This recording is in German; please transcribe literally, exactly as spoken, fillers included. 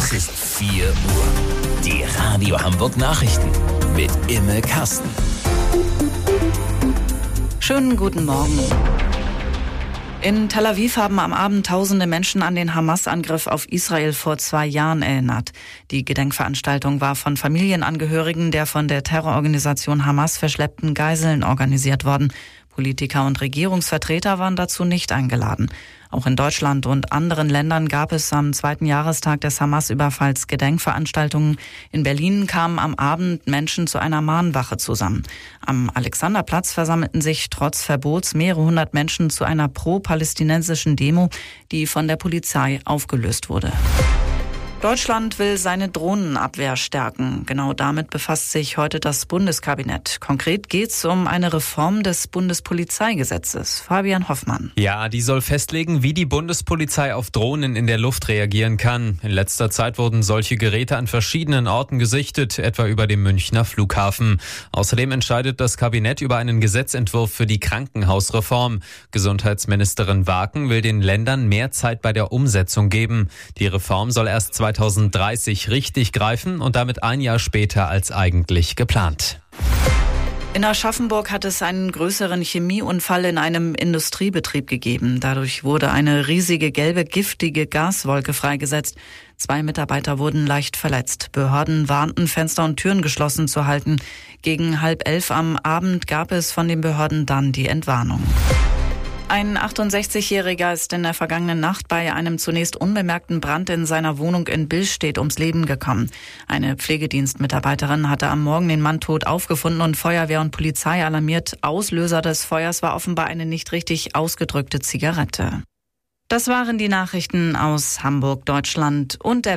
Es ist vier Uhr. Die Radio Hamburg Nachrichten mit Imme Kasten. Schönen guten Morgen. In Tel Aviv haben am Abend tausende Menschen an den Hamas-Angriff auf Israel vor zwei Jahren erinnert. Die Gedenkveranstaltung war von Familienangehörigen der von der Terrororganisation Hamas verschleppten Geiseln organisiert worden. Politiker und Regierungsvertreter waren dazu nicht eingeladen. Auch in Deutschland und anderen Ländern gab es am zweiten Jahrestag des Hamas-Überfalls Gedenkveranstaltungen. In Berlin kamen am Abend Menschen zu einer Mahnwache zusammen. Am Alexanderplatz versammelten sich trotz Verbots mehrere hundert Menschen zu einer pro-palästinensischen Demo, die von der Polizei aufgelöst wurde. Deutschland will seine Drohnenabwehr stärken. Genau damit befasst sich heute das Bundeskabinett. Konkret geht es um eine Reform des Bundespolizeigesetzes. Fabian Hoffmann. Ja, die soll festlegen, wie die Bundespolizei auf Drohnen in der Luft reagieren kann. In letzter Zeit wurden solche Geräte an verschiedenen Orten gesichtet, etwa über dem Münchner Flughafen. Außerdem entscheidet das Kabinett über einen Gesetzentwurf für die Krankenhausreform. Gesundheitsministerin Waken will den Ländern mehr Zeit bei der Umsetzung geben. Die Reform soll erst zweitausenddreißig richtig greifen und damit ein Jahr später als eigentlich geplant. In Aschaffenburg hat es einen größeren Chemieunfall in einem Industriebetrieb gegeben. Dadurch wurde eine riesige gelbe, giftige Gaswolke freigesetzt. Zwei Mitarbeiter wurden leicht verletzt. Behörden warnten, Fenster und Türen geschlossen zu halten. Gegen halb elf am Abend gab es von den Behörden dann die Entwarnung. Ein achtundsechzigjähriger ist in der vergangenen Nacht bei einem zunächst unbemerkten Brand in seiner Wohnung in Billstedt ums Leben gekommen. Eine Pflegedienstmitarbeiterin hatte am Morgen den Mann tot aufgefunden und Feuerwehr und Polizei alarmiert. Auslöser des Feuers war offenbar eine nicht richtig ausgedrückte Zigarette. Das waren die Nachrichten aus Hamburg, Deutschland und der